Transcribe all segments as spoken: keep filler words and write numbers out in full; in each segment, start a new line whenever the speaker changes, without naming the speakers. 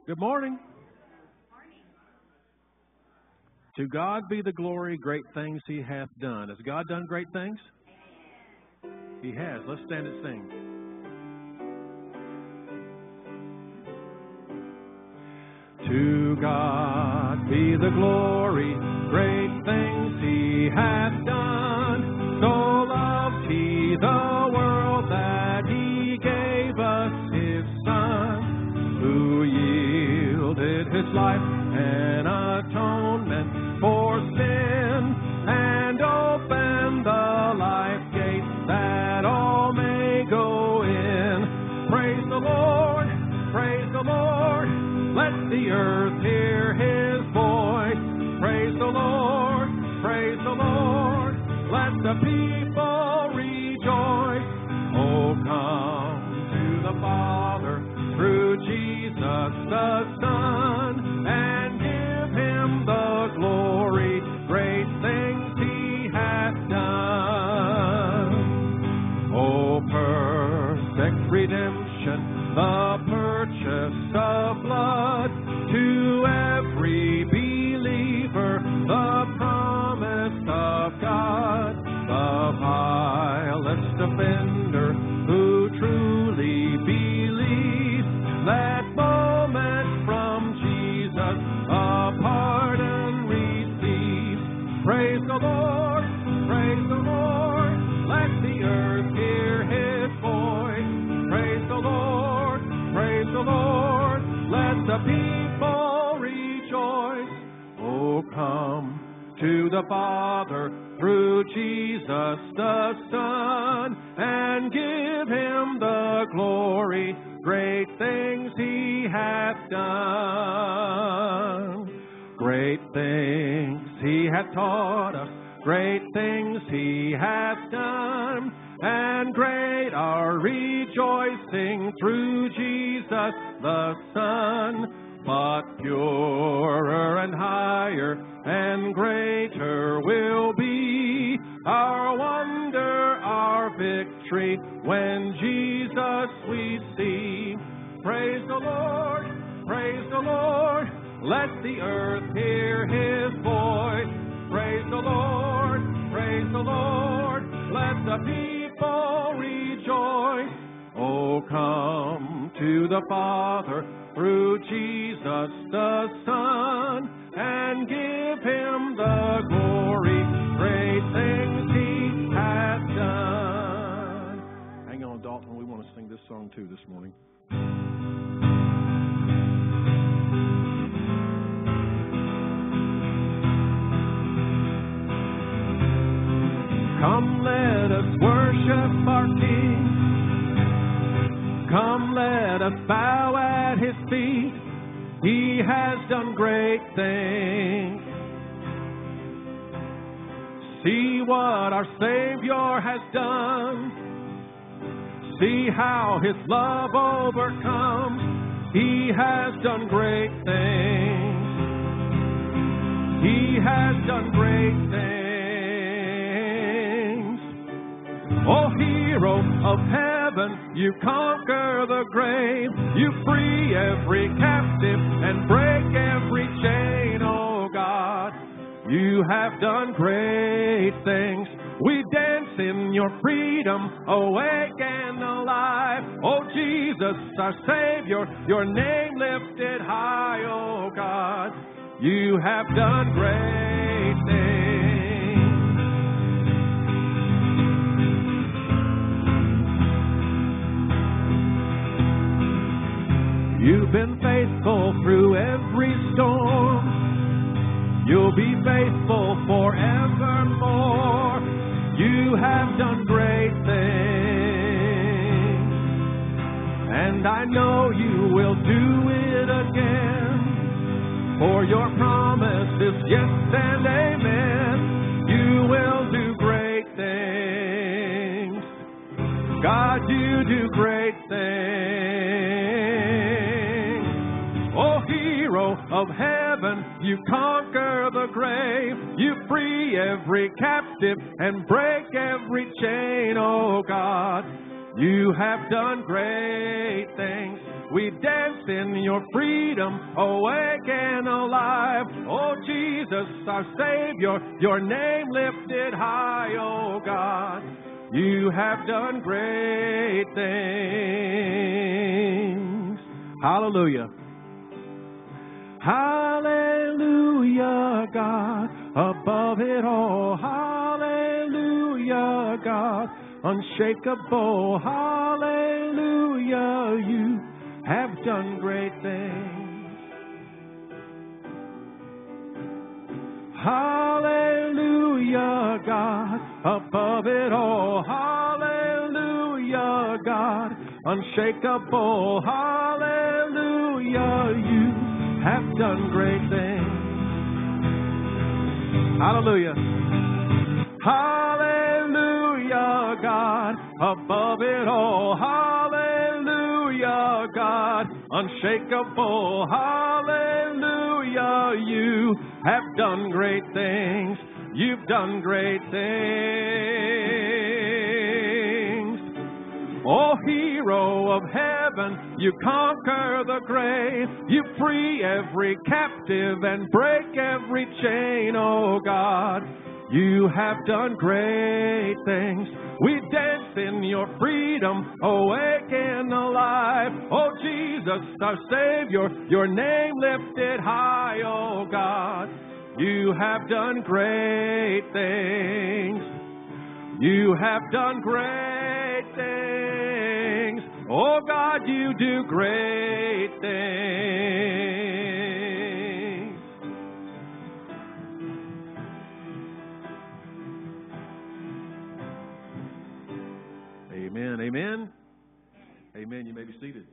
Good morning. To God be the glory, great things He hath done. Has God done great things? He has. Let's stand and sing. To God be the glory, great things He hath done. So loved He the world that He gave us His Son, who yielded His life an atonement for sin, and opened the life gate that all may go in. Praise the Lord, praise the Lord, let the earth hear His voice. Praise the Lord, praise the Lord, let the people rejoice. Oh, come to the Father through Jesus the Son, and give Him the glory, great things He hath done. Oh, perfect redemption, the purchase of blood, to every believer, the promise of God. The vilest offender who truly believes, that moment from Jesus a pardon receives. Praise the Lord, praise the Lord, let the earth hear His voice. Praise the Lord, praise the Lord, let the people rejoice. Oh, come to the Father through Jesus the Son, and give Him the glory, great things He hath done. Great things He hath taught us, great things He hath done, and great our rejoicing through Jesus the Son. But purer and higher and greater will be our wonder, our victory, when Jesus we see. Praise the Lord, praise the Lord, let the earth hear His voice. Praise the Lord, praise the Lord, let the people rejoice. Oh, come to the Father through Jesus the Son, and give Him the glory, great things He hath done. Hang on, Dalton, we want to sing this song too this morning. Come, let us worship our King. Come, let us bow at His feet. He has done great things. See what our Savior has done. See how His love overcomes. He has done great things. He has done great things. Oh, hero of heaven, you conquer the grave. You free every captive and break every chain, oh God. You have done great things. We dance in your freedom, awake and alive. Oh Jesus, our Savior, your name lifted high, oh God. You have done great things. You've been faithful through every storm. You'll be faithful forevermore. You have done great things, and I know you will do it again. For your promise is yes and amen. You will do great things. God, you do great things. Oh, hero of heaven, you conquer the grave. You free every captive and break every chain, oh God. You have done great things. We dance in your freedom, awake and alive. Oh, Jesus, our Savior, your name lifted high, oh God. You have done great things. Hallelujah. Hallelujah, God, above it all. Hallelujah, God, unshakable. Hallelujah, you have done great things. Hallelujah, God, above it all. Hallelujah, God, unshakable. Hallelujah, you have done great things. Hallelujah. Hallelujah, God, above it all. Hallelujah, God, unshakable. Hallelujah, you have done great things. You've done great things. Oh, hero of heaven, you conquer the grave. You free every captive and break every chain, oh God. You have done great things. We dance in your freedom, awake and alive. Oh, Jesus, our Savior, your name lifted high, oh God. You have done great things. You have done great things. Oh, God, you do great things. Amen. Amen. Amen. You may be seated.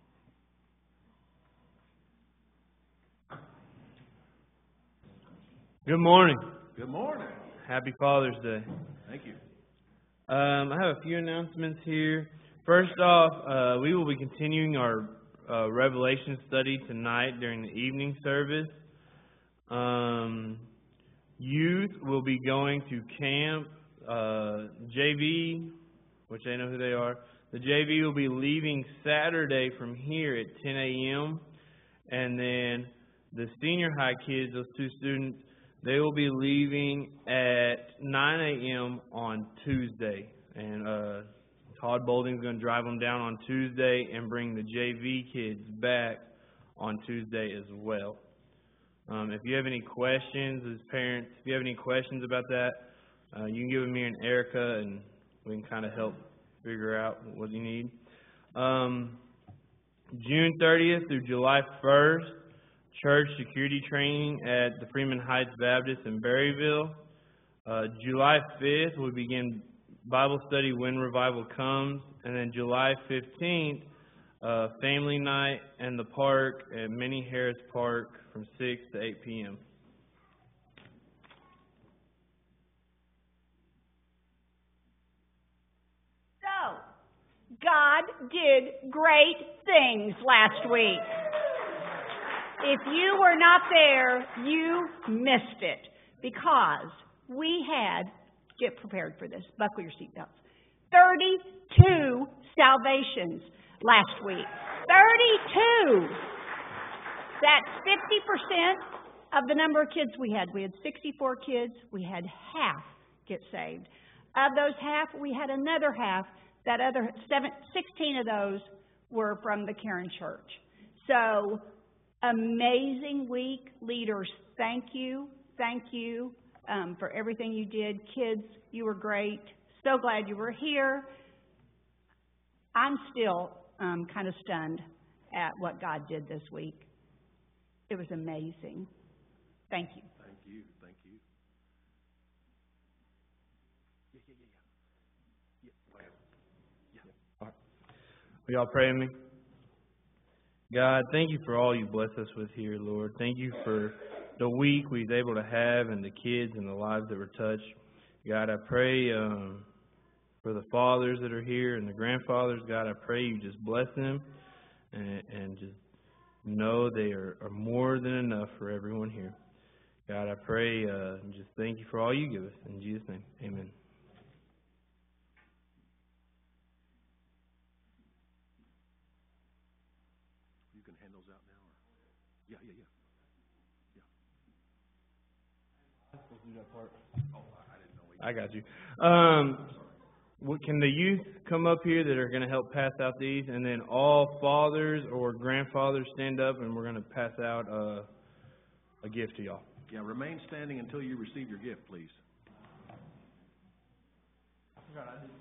Good morning.
Good morning.
Happy Father's Day.
Thank you.
Um, I have a few announcements here. First off, uh, we will be continuing our uh, Revelation study tonight during the evening service. Um, youth will be going to camp. Uh, J V, which I know who they are. The J V will be leaving Saturday from here at ten a.m. And then the senior high kids, those two students, they will be leaving at nine a.m. on Tuesday. And uh, Todd Bolding's going to drive them down on Tuesday and bring the J V kids back on Tuesday as well. Um, if you have any questions as parents, if you have any questions about that, uh, you can give them me and Erica, and we can kind of help figure out what you need. Um, June thirtieth through July first, church security training at the Freeman Heights Baptist in Berryville. Uh, July fifth, we begin Bible study when revival comes. And then July fifteenth, uh, family night in the park at Minnie Harris Park from six to eight p.m.
So, God did great things last week. If you were not there, you missed it, because we had, get prepared for this, buckle your seatbelts, thirty-two salvations last week. thirty-two! That's fifty percent of the number of kids we had. We had sixty-four kids. We had half get saved. Of those half, we had another half. That other seven, sixteen of those were from the Karen Church. So, amazing week. Leaders, thank you. Thank you um, for everything you did. Kids, you were great. So glad you were here. I'm still um, kind of stunned at what God did this week. It was amazing. Thank you.
Thank you. Thank you. Yeah, yeah, yeah, yeah. Yeah. Yeah.
All right. Will y'all pray with me? God, thank you for all you bless us with here, Lord. Thank you for the week we was able to have and the kids and the lives that were touched. God, I pray um, for the fathers that are here and the grandfathers. God, I pray you just bless them and, and just know they are, are more than enough for everyone here. God, I pray uh, and just thank you for all you give us. In Jesus' name, amen.
out now? Or? Yeah, yeah, yeah.
Supposed to do that part.
Oh, I didn't know.
I got you. Um, what, can the youth come up here that are going to help pass out these, and then all fathers or grandfathers stand up, and we're going to pass out uh, a gift to y'all.
Yeah, remain standing until you receive your gift, please.
I forgot I did.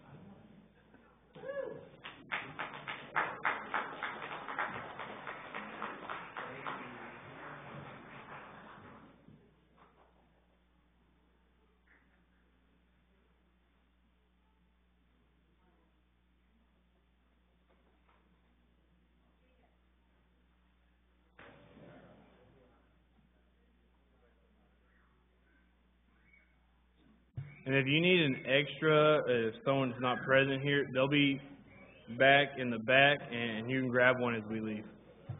And if you need an extra, if someone's not present here, they'll be back in the back, and you can grab one as we leave.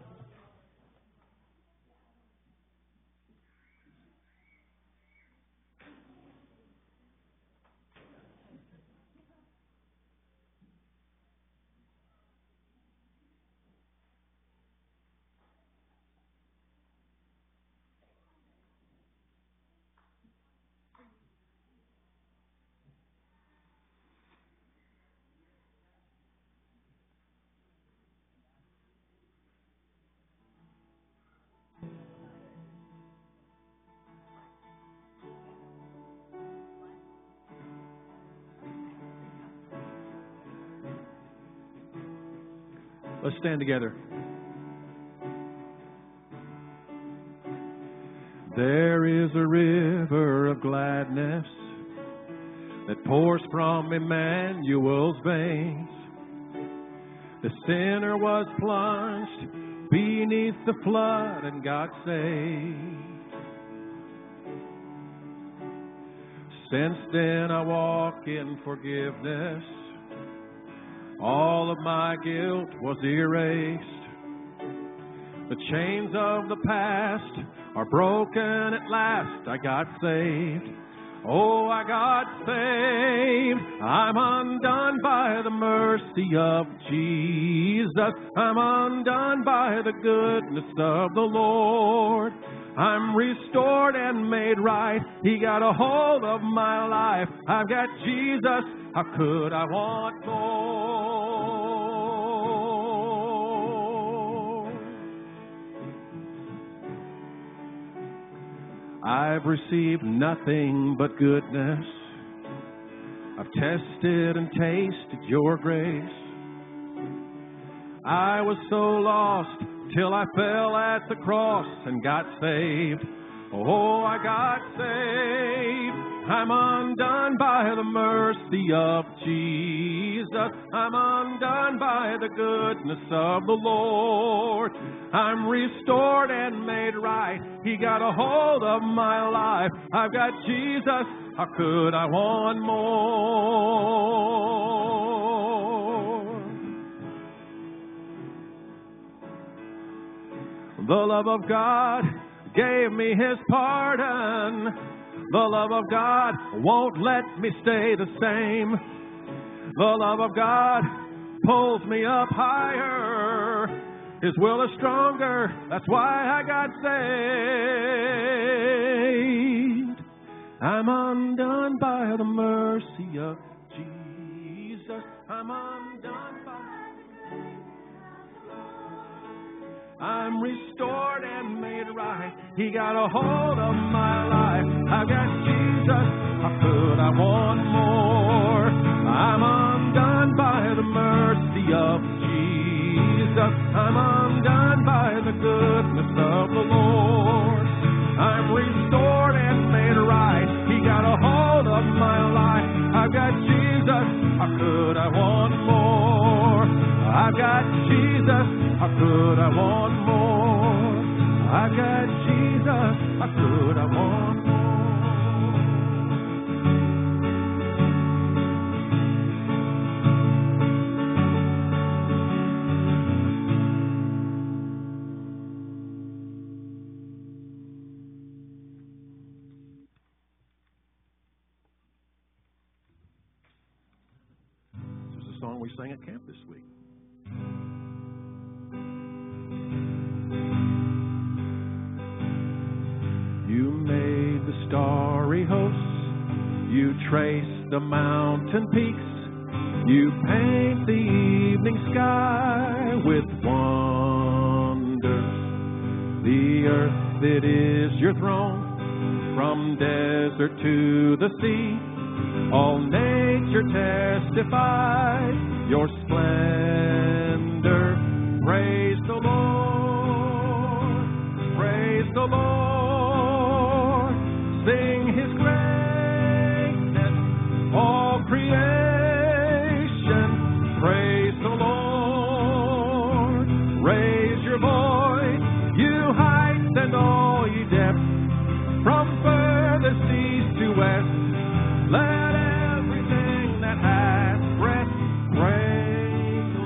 Let's stand together. There is a river of gladness that pours from Emmanuel's veins. The sinner was plunged beneath the flood and got saved. Since then I walk in forgiveness. All of my guilt was erased. The chains of the past are broken at last. I got saved. Oh, I got saved. I'm undone by the mercy of Jesus. I'm undone by the goodness of the Lord. I'm restored and made right. He got a hold of my life. I've got Jesus. How could I want more? I've received nothing but goodness. I've tested and tasted your grace. I was so lost till I fell at the cross and got saved. Oh, I got saved. I'm undone by the mercy of Jesus. I'm undone by the goodness of the Lord. I'm restored and made right. He got a hold of my life. I've got Jesus. How could I want more? The love of God gave me His pardon. The love of God won't let me stay the same. The love of God pulls me up higher. His will is stronger. That's why I got saved. I'm undone by the mercy of Jesus. I'm undone by I'm restored and made right. He got a hold of my life. I've got Jesus. How could I want more? I'm undone by the mercy of Jesus. I'm undone by the goodness of the Lord. I'm restored and made right. He got a hold of my life. I've got Jesus. How could I want more? I've got Jesus. How could I want more? I've got Jesus. How could I want more? This is a song we sang at camp this week. starry hosts. You trace the mountain peaks. You paint the evening sky with wonder. The earth, it is your throne. From desert to the sea, all nature testifies your splendor. Praise the Lord, praise the Lord. Sing His greatness, all creation. Praise the Lord. Raise your voice, you heights and all ye depths. From furthest east to west, let everything that has breath praise the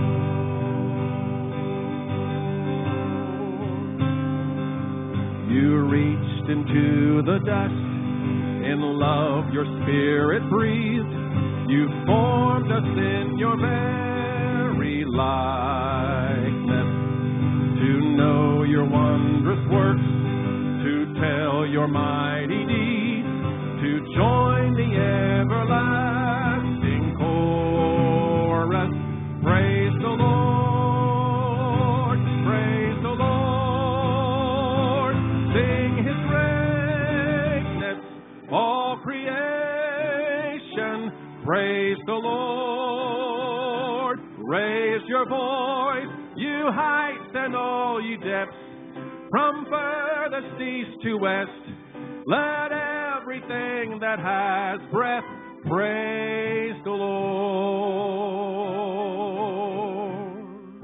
Lord. You reached into the dust, in love your spirit breathed. You formed us in your very likeness, to know your wondrous works, to tell your mighty deeds, to join the everlasting chorus. Praise the Lord, praise the Lord. Sing His greatness, all creation. Praise the Lord. Raise your voice, you heights and all you depths. From furthest east to west, let everything that has breath praise the Lord.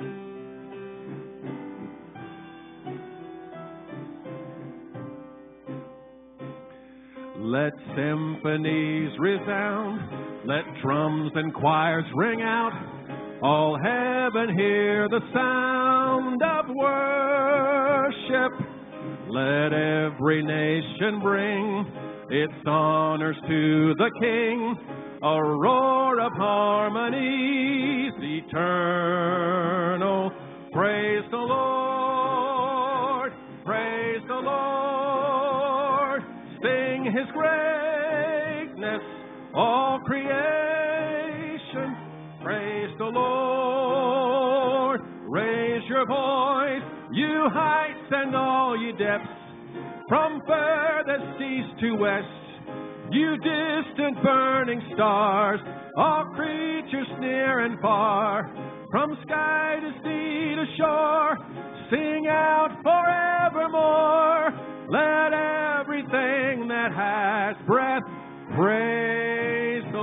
Let symphonies resound, let drums and choirs ring out. All heaven hear the sound of worship. Let every nation bring its honors to the King. A roar of harmonies eternal. Praise the Lord, praise the Lord. Sing His greatness, all creation. Praise the Lord. Raise your voice, you heights and all ye depths. From furthest east to west, you distant burning stars, all creatures near and far. From sky to sea to shore, sing out forevermore. Let everything that has breath praise the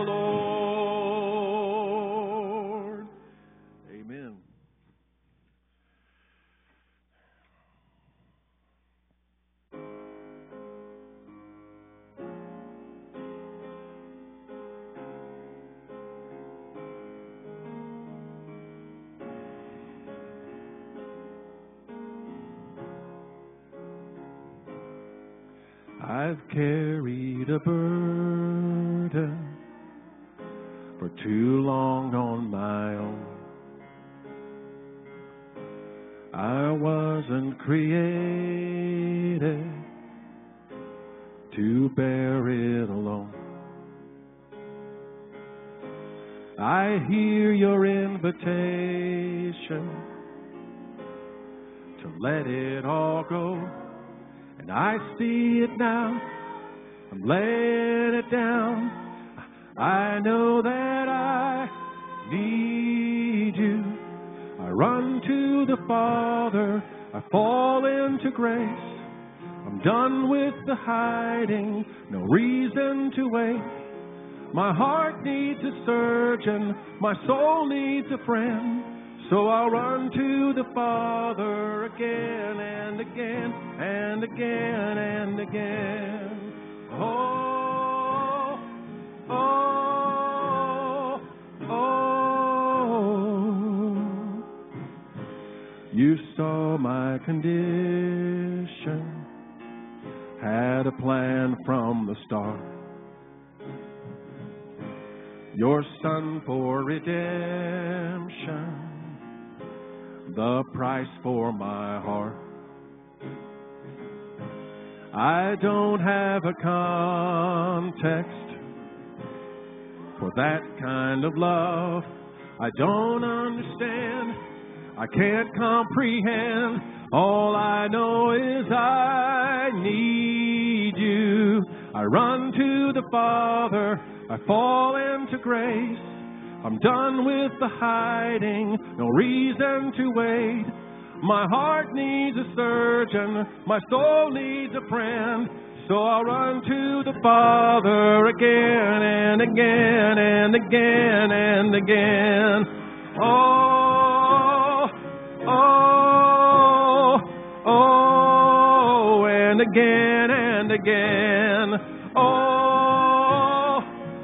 Lord. Amen. I've carried a burden for too long on my own. I wasn't created to bear it alone. I hear your invitation to let it all go. And I see it now, I'm laying it down. I know that I need you. I run to the Father, I fall into grace. I'm done with the hiding, no reason to wait. My heart needs a surgeon, my soul needs a friend. So I'll run to the Father again and again and again and again. Oh, oh, oh. You saw my condition, had a plan from the start. Your Son for redemption, the price for my heart. I don't have a context for that kind of love. I don't understand. I can't comprehend. All I know is I need you. I run to the Father. I fall into grace. I'm done with the hiding. No reason to wait. My heart needs a surgeon. My soul needs a friend. So I'll run to the Father again and again and again and again. Oh, oh, oh, and again and again. Oh,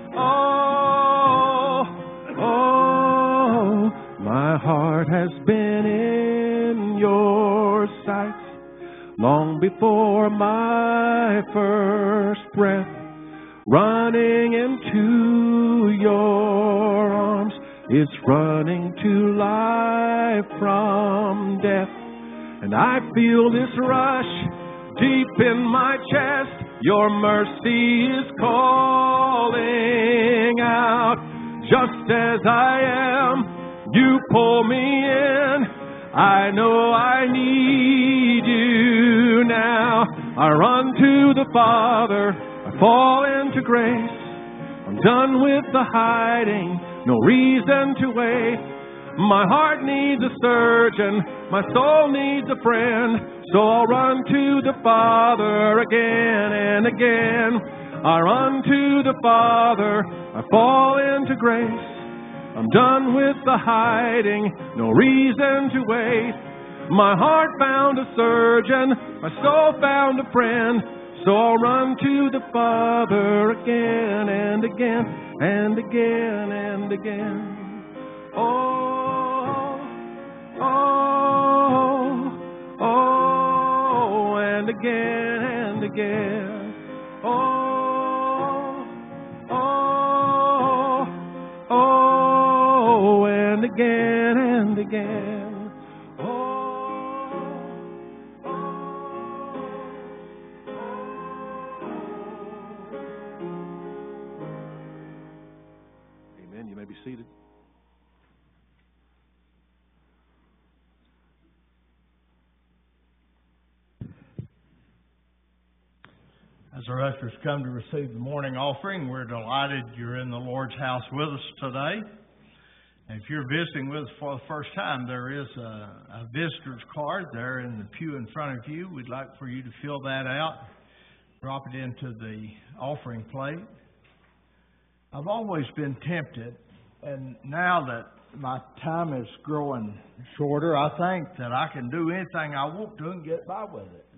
oh, oh, my heart has been in your sight long before my first breath, running into your arms. It's running to life from death. And I feel this rush deep in my chest. Your mercy is calling out. Just as I am, you pull me in. I know I need you now. I run to the Father. I fall into grace. I'm done with the hiding. No reason to wait. My heart needs a surgeon. My soul needs a friend. So I'll run to the Father again and again. I run to the Father. I fall into grace. I'm done with the hiding, no reason to wait. My heart found a surgeon, my soul found a friend. So I'll run to the Father again and again and again and again. Oh, oh, oh, and again and again. Oh, oh, oh, and again and again. Oh, oh, amen. You may be seated.
As our ushers come to receive the morning offering, we're delighted you're in the Lord's house with us today. And if you're visiting with us for the first time, there is a, a visitor's card there in the pew in front of you. We'd like for you to fill that out, drop it into the offering plate. I've always been tempted, and now that my time is growing shorter, I think that I can do anything I want to and get by with it.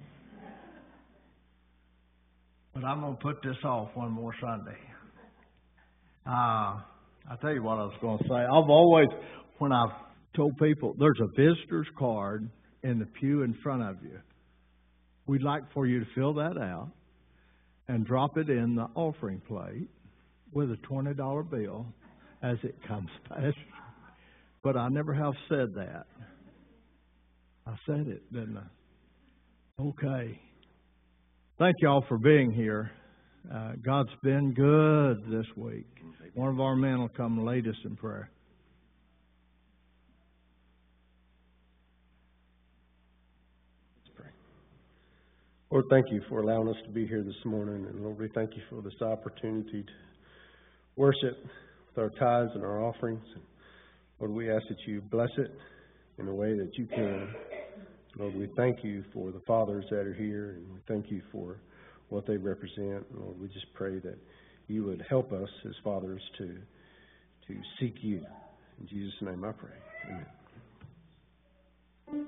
But I'm going to put this off one more Sunday. Uh, I'll tell you what I was going to say. I've always, when I've told people, there's a visitor's card in the pew in front of you. We'd like for you to fill that out and drop it in the offering plate with a twenty dollar bill as it comes past. But I never have said that. I said it, didn't I? Okay. Thank you all for being here. Uh, God's been good this week. One of our men will come and lead us in prayer.
Let's pray. Lord, thank you for allowing us to be here this morning. And Lord, we thank you for this opportunity to worship with our tithes and our offerings. Lord, we ask that you bless it in a way that you can. Lord, we thank you for the fathers that are here, and we thank you for what they represent. Lord, we just pray that you would help us as fathers to to seek you. In Jesus' name I pray. Amen.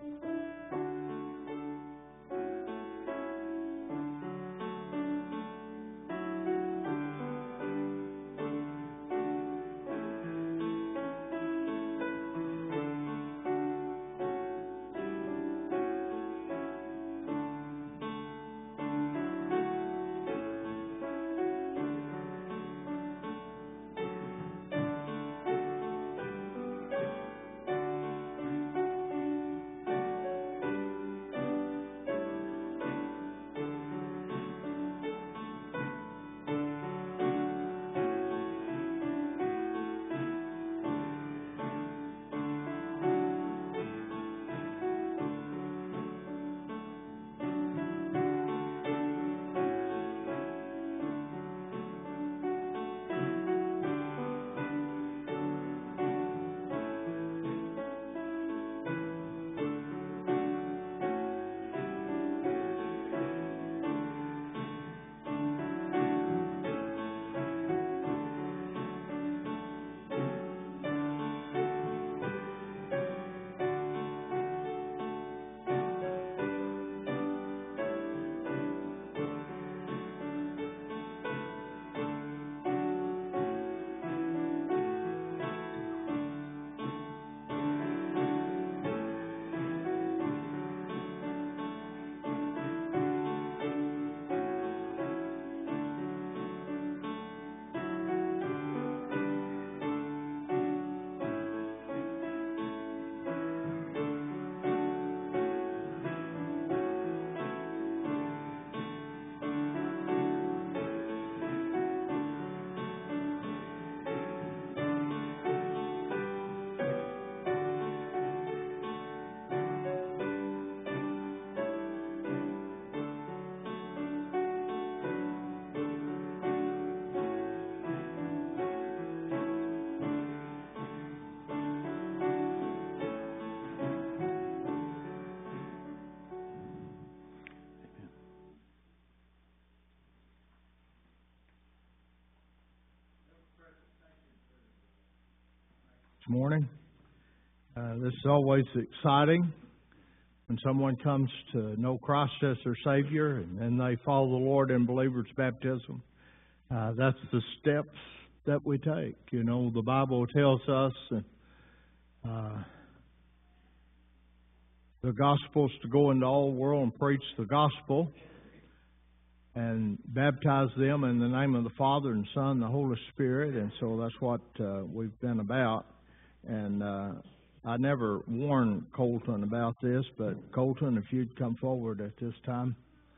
morning. Uh, this is always exciting when someone comes to know Christ as their Savior and then they follow the Lord in believer's baptism. Uh, that's the steps that we take. You know, the Bible tells us uh, the gospel is to go into all the world and preach the gospel and baptize them in the name of the Father and Son and the Holy Spirit. And so that's what uh, we've been about. And uh, I never warned Colton about this, but Colton, if you'd come forward at this time.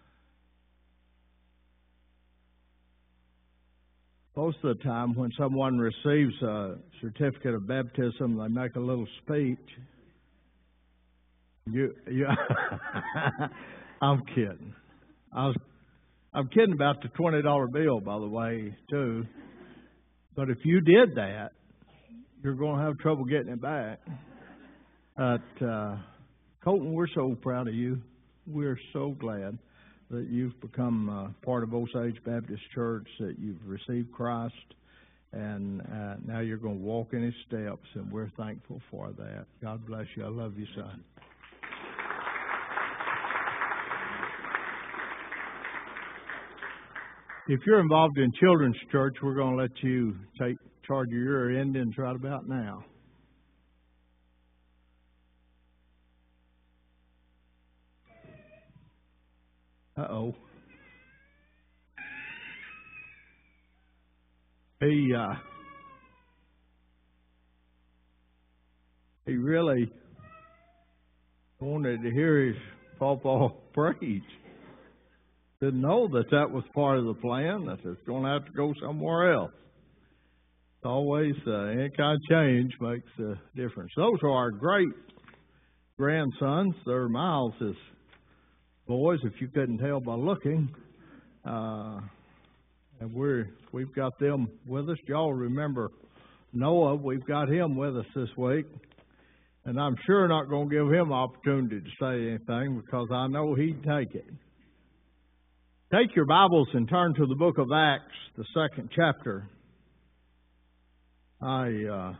Most of the time when someone receives a certificate of baptism, they make a little speech. You, you I'm kidding. I was, I'm kidding about the twenty dollar bill, by the way, too. But if you did that, you're going to have trouble getting it back. But, uh, Colton, we're so proud of you. We're so glad that you've become uh, part of Osage Baptist Church, that you've received Christ, and uh, now you're going to walk in His steps, and we're thankful for that. God bless you. I love you, son. If you're involved in children's church, we're going to let you take charge of your endings right about now. Uh-oh. He, uh, he really wanted to hear his pawpaw preach. Didn't know that that was part of the plan, that it's going to have to go somewhere else. It's always, uh, any kind of change makes a difference. Those are our great grandsons. They're Miles's boys, if you couldn't tell by looking. Uh, and we're, we've got them with us. Y'all remember Noah. We've got him with us this week. And I'm sure not going to give him opportunity to say anything because I know he'd take it. Take your Bibles and turn to the book of Acts, the second chapter. I uh,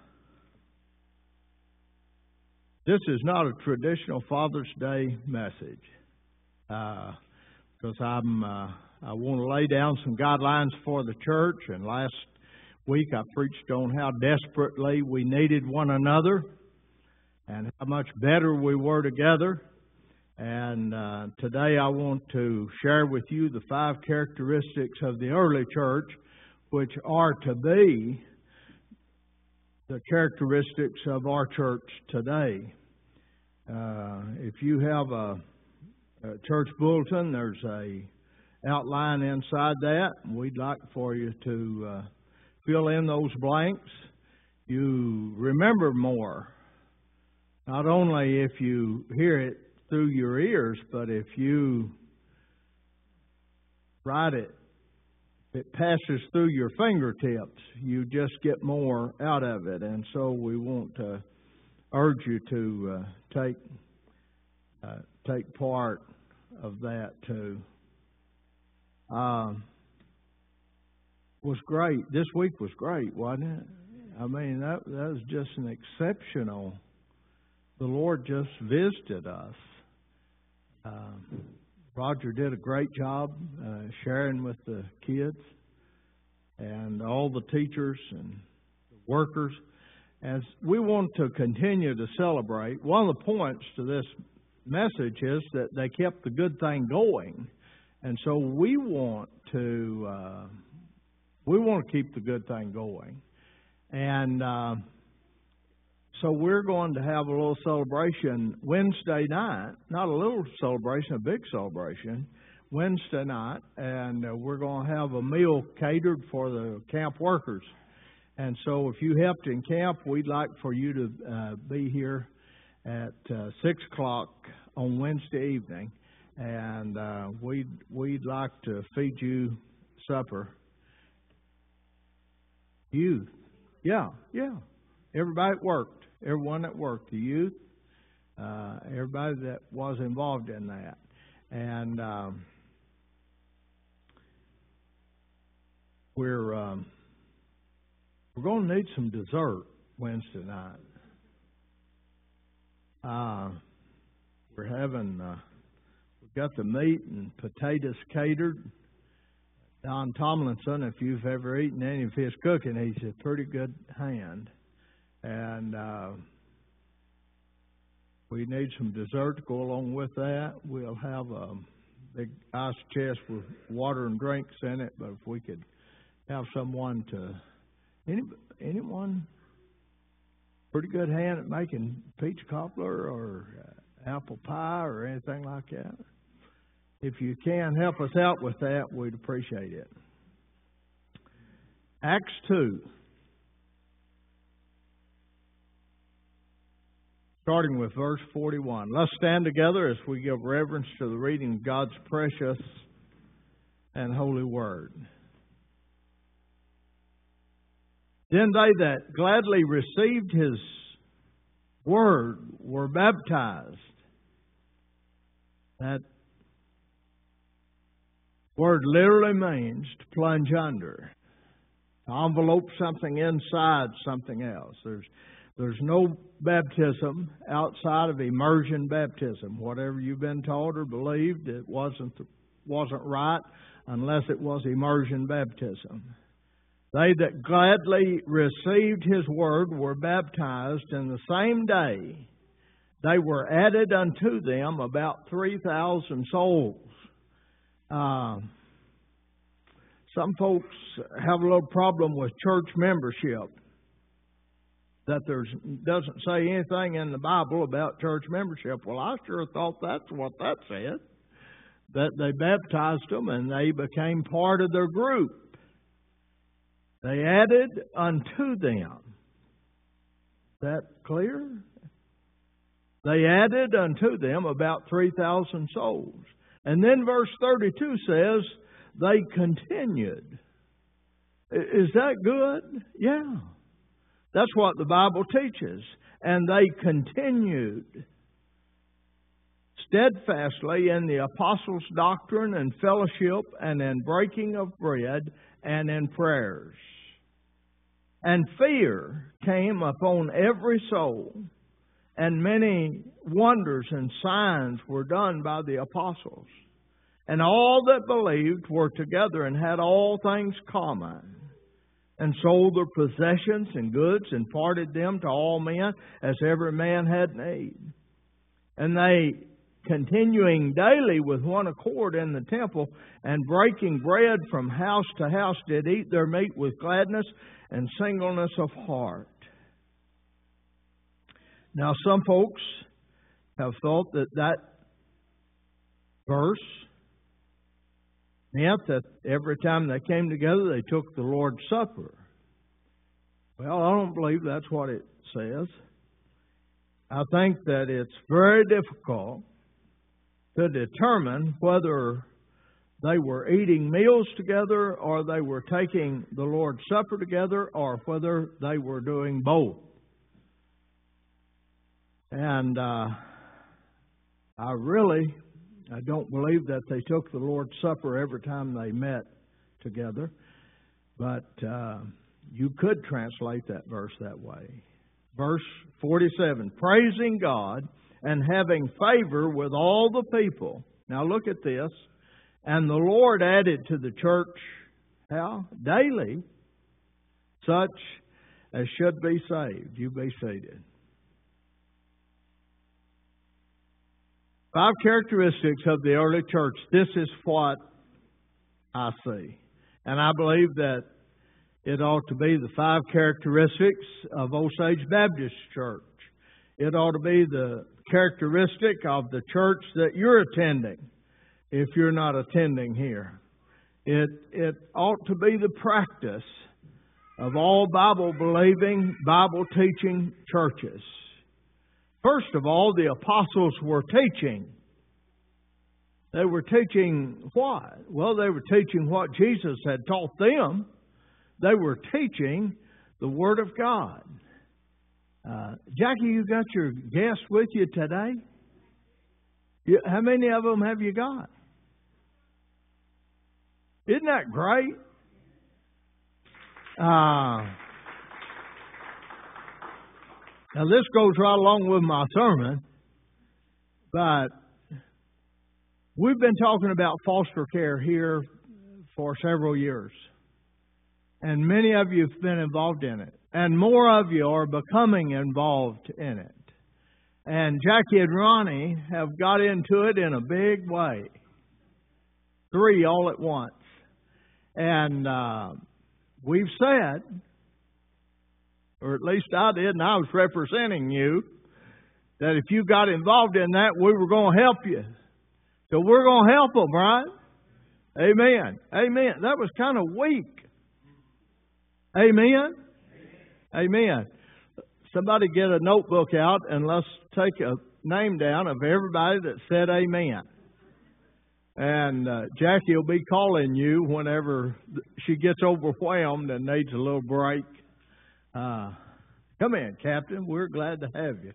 this is not a traditional Father's Day message uh, because I'm uh, I want to lay down some guidelines for the church. And last week I preached on how desperately we needed one another and how much better we were together. And uh, today I want to share with you the five characteristics of the early church, which are to be the characteristics of our church today. Uh, if you have a, a church bulletin, there's a outline inside that. We'd like for you to uh, fill in those blanks. You remember more, not only if you hear it through your ears, but if you write it, it passes through your fingertips. You just get more out of it. And so we want to urge you to uh, take uh, take part of that too. Um, was great. This week was great, wasn't it? I mean, that that was just an exceptional. The Lord just visited us. Uh, Roger did a great job uh, sharing with the kids and all the teachers and the workers. As we want to continue to celebrate, one of the points to this message is that they kept the good thing going, and so we want to uh, we want to keep the good thing going, and. Uh, So we're going to have a little celebration Wednesday night, not a little celebration, a big celebration, Wednesday night, and uh, we're going to have a meal catered for the camp workers. And so if you helped in camp, we'd like for you to uh, be here at uh, six o'clock on Wednesday evening, and uh, we'd, we'd like to feed you supper. Youth. Yeah, yeah. Everybody at work. Everyone that worked, the youth, uh, everybody that was involved in that. And um, we're um, we're going to need some dessert. Wednesday night. Uh, we're having, uh, we've got the meat and potatoes catered. Don Tomlinson, if you've ever eaten any of his cooking, he's a pretty good hand. And uh, we need some dessert to go along with that. We'll have a big ice chest with water and drinks in it, but if we could have someone to, any, anyone pretty good hand at making peach cobbler or uh, apple pie or anything like that. If you can help us out with that, we'd appreciate it. Acts two. Starting with verse forty-one. Let's stand together as we give reverence to the reading of God's precious and holy word. Then they that gladly received His word were baptized. That word literally means to plunge under, to envelope something inside something else. There's there's no baptism outside of immersion baptism. Whatever you've been taught or believed, it wasn't wasn't right unless it was immersion baptism. They that gladly received His word were baptized, and the same day they were added unto them about three thousand souls. Uh, some folks have a little problem with church membership. That there doesn't say anything in the Bible about church membership. Well, I sure thought that's what that said. That they baptized them and they became part of their group. They added unto them. Is that clear? They added unto them about three thousand souls. And then verse thirty-two says, they continued. Is that good? Yeah. That's what the Bible teaches. And they continued steadfastly in the apostles' doctrine and fellowship and in breaking of bread and in prayers. And fear came upon every soul, and many wonders and signs were done by the apostles. And all that believed were together and had all things common, and sold their possessions and goods and parted them to all men as every man had need. And they, continuing daily with one accord in the temple, and breaking bread from house to house, did eat their meat with gladness and singleness of heart. Now, some folks have thought that that verse meant that every time they came together, they took the Lord's Supper. Well, I don't believe that's what it says. I think that it's very difficult to determine whether they were eating meals together or they were taking the Lord's Supper together or whether they were doing both. And uh, I really, I don't believe that they took the Lord's Supper every time they met together. But uh, you could translate that verse that way. Verse forty-seven, praising God and having favor with all the people. Now look at this. And the Lord added to the church, how? Daily, such as should be saved. You be seated. Five characteristics of the early church. This is what I see. And I believe that it ought to be the five characteristics of Osage Baptist Church. It ought to be the characteristic of the church that you're attending, if you're not attending here. It, it ought to be the practice of all Bible-believing, Bible-teaching churches. First of all, the apostles were teaching. They were teaching what? Well, they were teaching what Jesus had taught them. They were teaching the Word of God. Uh, Jackie, you got your guests with you today? You, how many of them have you got? Isn't that great? Uh, Now, this goes right along with my sermon, but we've been talking about foster care here for several years. And many of you have been involved in it. And more of you are becoming involved in it. And Jackie and Ronnie have got into it in a big way. Three all at once. And uh, we've said, or at least I did, and I was representing you, that if you got involved in that, we were going to help you. So we're going to help them, right? Amen. Amen. That was kind of weak. Amen. Amen. Somebody get a notebook out and let's take a name down of everybody that said amen. And uh, Jackie will be calling you whenever she gets overwhelmed and needs a little break. Uh, come in, Captain. We're glad to have you.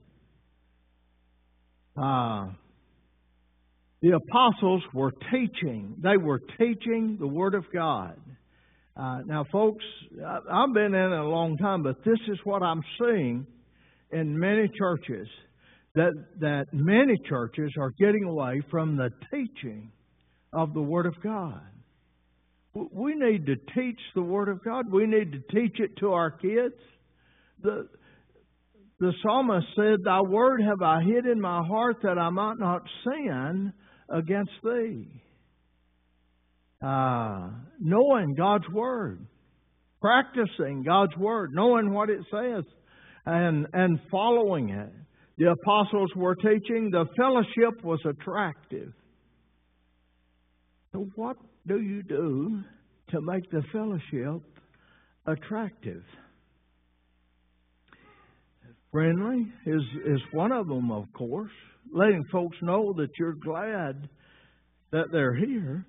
Uh, the apostles were teaching. They were teaching the Word of God. Uh, now, folks, I've been in it a long time, but this is what I'm seeing in many churches, that, that many churches are getting away from the teaching of the Word of God. We need to teach the Word of God. We need to teach it to our kids. The, the psalmist said, Thy Word have I hid in my heart that I might not sin against Thee. Uh, knowing God's Word, practicing God's Word, knowing what it says, and, and following it. The apostles were teaching. The fellowship was attractive. So what do you do to make the fellowship attractive? Friendly is, is one of them, of course. Letting folks know that you're glad that they're here.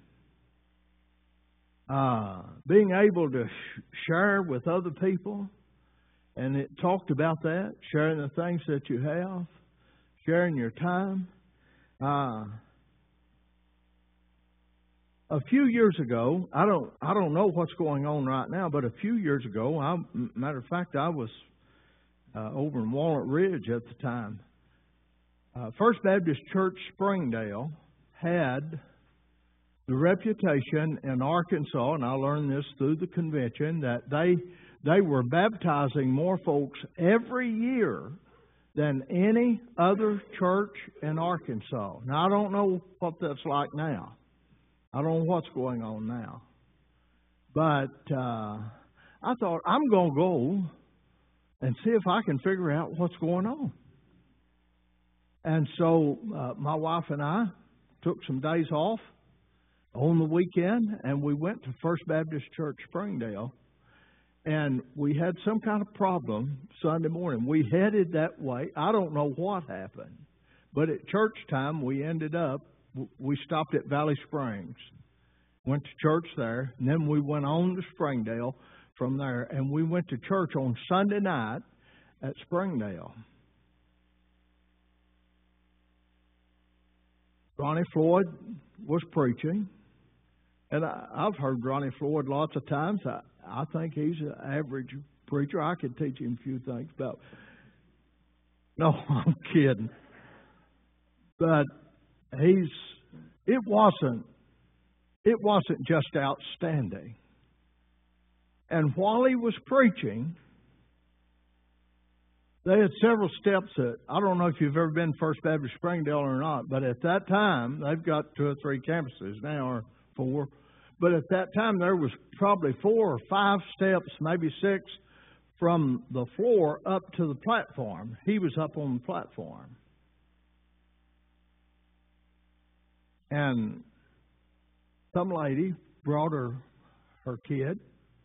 Uh, being able to sh- share with other people. And it talked about that. Sharing the things that you have. Sharing your time. Uh, a few years ago, I don't I don't know what's going on right now, but a few years ago, I, matter of fact, I was uh, over in Walnut Ridge at the time. Uh, First Baptist Church Springdale had the reputation in Arkansas, and I learned this through the convention, that they they were baptizing more folks every year than any other church in Arkansas. Now, I don't know what that's like now. I don't know what's going on now. But uh, I thought, I'm going to go and see if I can figure out what's going on. And so uh, my wife and I took some days off on the weekend, and we went to First Baptist Church Springdale. And we had some kind of problem Sunday morning. We headed that way. I don't know what happened. But at church time, we ended up, we stopped at Valley Springs. Went to church there. And then we went on to Springdale from there. And we went to church on Sunday night at Springdale. Ronnie Floyd was preaching. And I, I've heard Ronnie Floyd lots of times. I, I think he's an average preacher. I could teach him a few things about. No, I'm kidding. But he's. It wasn't. It wasn't just outstanding. And while he was preaching, they had several steps that, I don't know if you've ever been to First Baptist Springdale or not, but at that time, they've got two or three campuses now, or four. But at that time, there was probably four or five steps, maybe six, from the floor up to the platform. He was up on the platform. And some lady brought her, her kid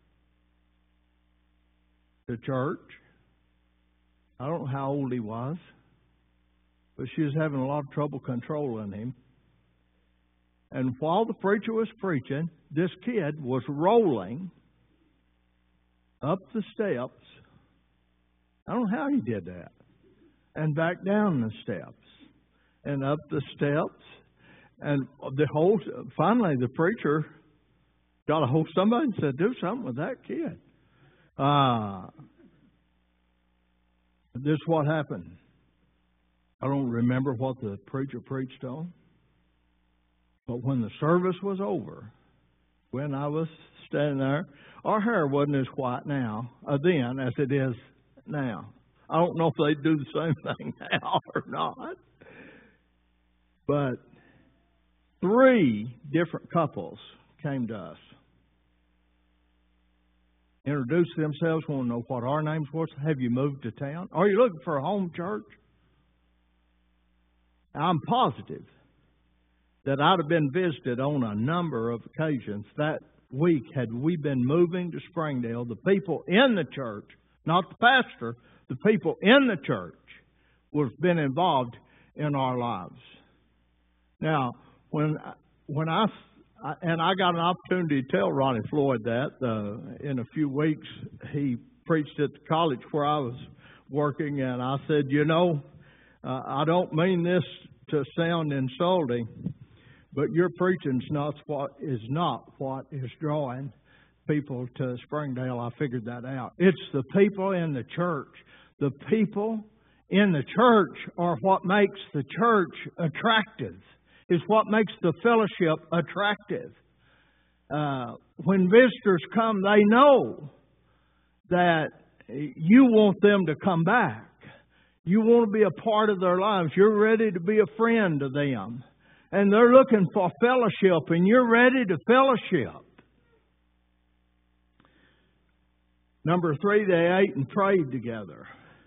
to church. I don't know how old he was, but she was having a lot of trouble controlling him. And while the preacher was preaching, this kid was rolling up the steps. I don't know how he did that. And back down the steps. And up the steps. And the whole, finally the preacher got a hold of somebody and said, do something with that kid. Uh, This is what happened. I don't remember what the preacher preached on. But when the service was over, when I was standing there, our hair wasn't as white now, uh, then, as it is now. I don't know if they do the same thing now or not. But three different couples came to us. Introduced themselves, want to know what our names was. Have you moved to town? Are you looking for a home church? I'm positive that I'd have been visited on a number of occasions that week had we been moving to Springdale. The people in the church, not the pastor, the people in the church would have been involved in our lives. Now, when when I and I got an opportunity to tell Ronnie Floyd that uh, in a few weeks, he preached at the college where I was working, and I said, you know, uh, I don't mean this to sound insulting, but your preaching's not what is not what is drawing people to Springdale. I figured that out. It's the people in the church. The people in the church are what makes the church attractive. Is what makes the fellowship attractive. Uh, when visitors come, they know that you want them to come back. You want to be a part of their lives. You're ready to be a friend to them. And they're looking for fellowship, and you're ready to fellowship. Number three, they ate and prayed together.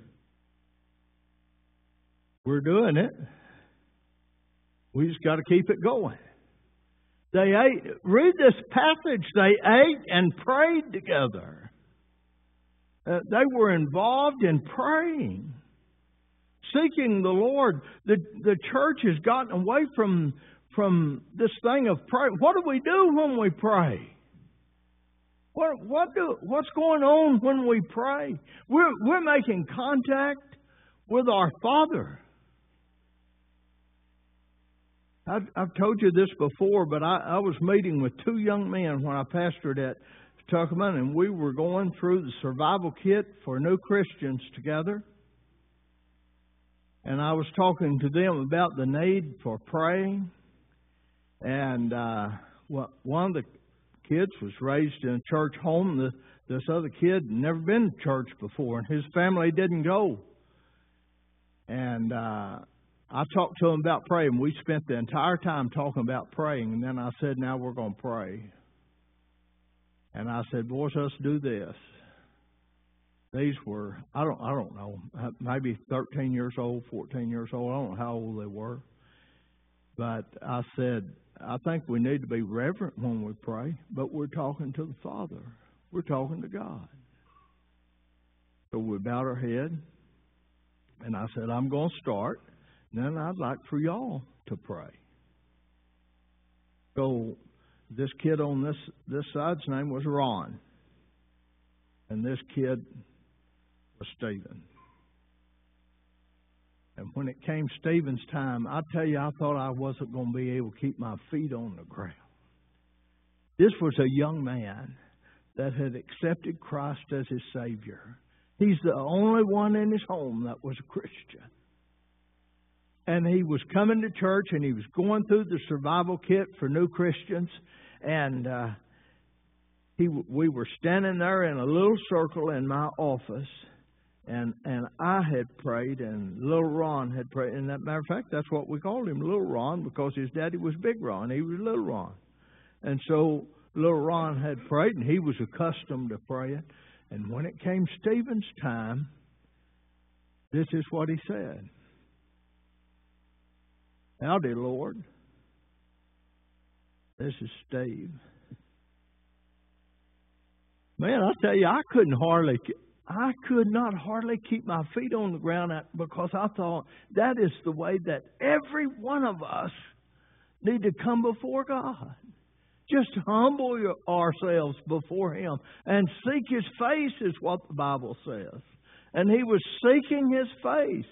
We're doing it. We just got to keep it going. They ate. Read this passage. They ate and prayed together. Uh, they were involved in praying, seeking the Lord. The the church has gotten away from from this thing of prayer. What do we do when we pray? What what do what's going on when we pray? We're we're making contact with our Father. I've, I've told you this before, but I, I was meeting with two young men when I pastored at Tuckerman, and we were going through the survival kit for new Christians together. And I was talking to them about the need for praying. And uh, well, one of the kids was raised in a church home. The, this other kid had never been to church before, and his family didn't go. And uh I talked to them about praying. We spent the entire time talking about praying. And then I said, now we're going to pray. And I said, boys, let's do this. These were, I don't I don't know, maybe thirteen years old, fourteen years old. I don't know how old they were. But I said, I think we need to be reverent when we pray. But we're talking to the Father. We're talking to God. So we bowed our head. And I said, I'm going to start. Then I'd like for y'all to pray. So this kid on this, this side's name was Ron. And this kid was Stephen. And when it came Stephen's time, I tell you, I thought I wasn't going to be able to keep my feet on the ground. This was a young man that had accepted Christ as his Savior. He's the only one in his home that was a Christian. And he was coming to church, and he was going through the survival kit for new Christians. And uh, he, we were standing there in a little circle in my office, and and I had prayed, and little Ron had prayed. And as a matter of fact, that's what we called him, Little Ron, because his daddy was Big Ron. He was Little Ron. And so little Ron had prayed, and he was accustomed to praying. And when it came Stephen's time, this is what he said. Howdy, Lord. This is Steve. Man, I tell you, I couldn't hardly, I could not hardly keep my feet on the ground because I thought that is the way that every one of us need to come before God. Just humble ourselves before Him and seek His face is what the Bible says. And he was seeking His face.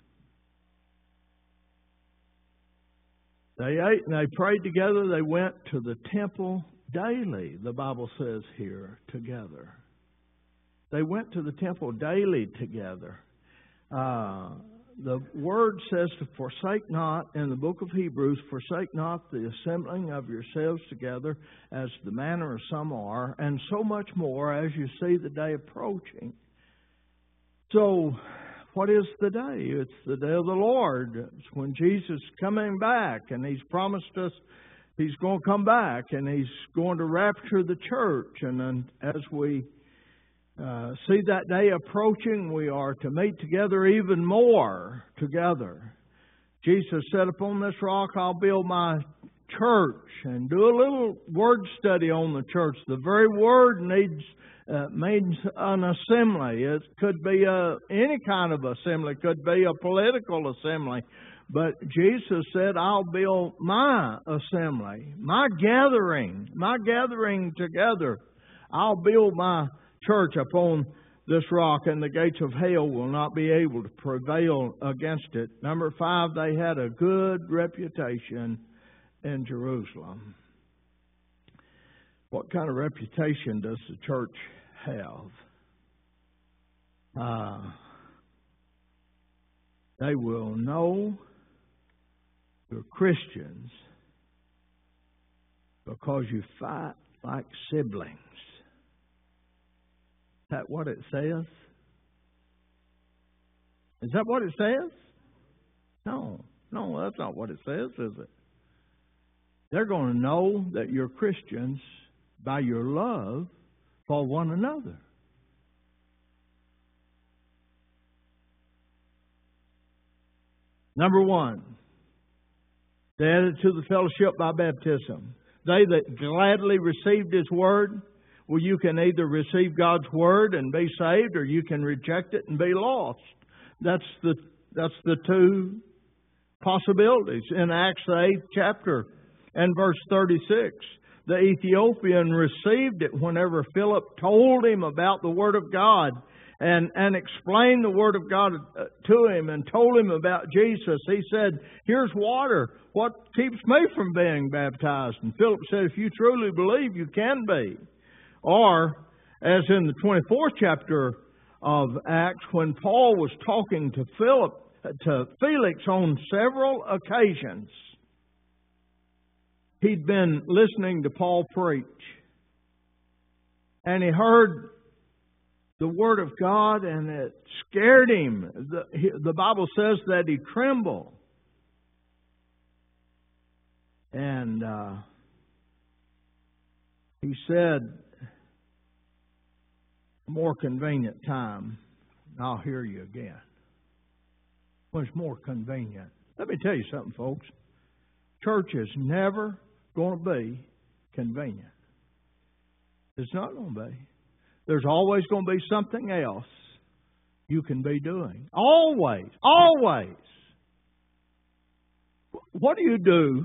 They ate and they prayed together. They went to the temple daily, the Bible says here, together. They went to the temple daily together. Uh, the Word says to forsake not, in the book of Hebrews, forsake not the assembling of yourselves together, as the manner of some are, and so much more as you see the day approaching. So, what is the day? It's the day of the Lord. It's when Jesus is coming back, and He's promised us He's going to come back, and He's going to rapture the church. And then as we uh, see that day approaching, we are to meet together even more together. Jesus said, upon this rock I'll build my church, and do a little word study on the church. The very word needs uh, means an assembly. It could be a, any kind of assembly. It could be a political assembly. But Jesus said, I'll build my assembly, my gathering, my gathering together. I'll build my church upon this rock, and the gates of hell will not be able to prevail against it. Number five, they had a good reputation in Jerusalem. What kind of reputation does the church have? Uh, they will know you're Christians because you fight like siblings. Is that what it says? Is that what it says? No. No, that's not what it says, is it? They're going to know that you're Christians by your love for one another. Number one, they added to the fellowship by baptism. They that gladly received His Word, well, you can either receive God's Word and be saved, or you can reject it and be lost. That's the that's the two possibilities. In Acts the eighth chapter and verse thirty-six, the Ethiopian received it whenever Philip told him about the Word of God and, and explained the Word of God to him and told him about Jesus. He said, here's water. What keeps me from being baptized? And Philip said, if you truly believe, you can be. Or, as in the twenty-fourth chapter of Acts, when Paul was talking to Philip, to Felix on several occasions, he'd been listening to Paul preach. And he heard the Word of God, and it scared him. The, the Bible says that he trembled. And uh, he said, more convenient time, and I'll hear you again. When it's more convenient. Let me tell you something, folks. Church is never going to be convenient. It's not going to be. There's always going to be something else you can be doing. Always. Always. What do you do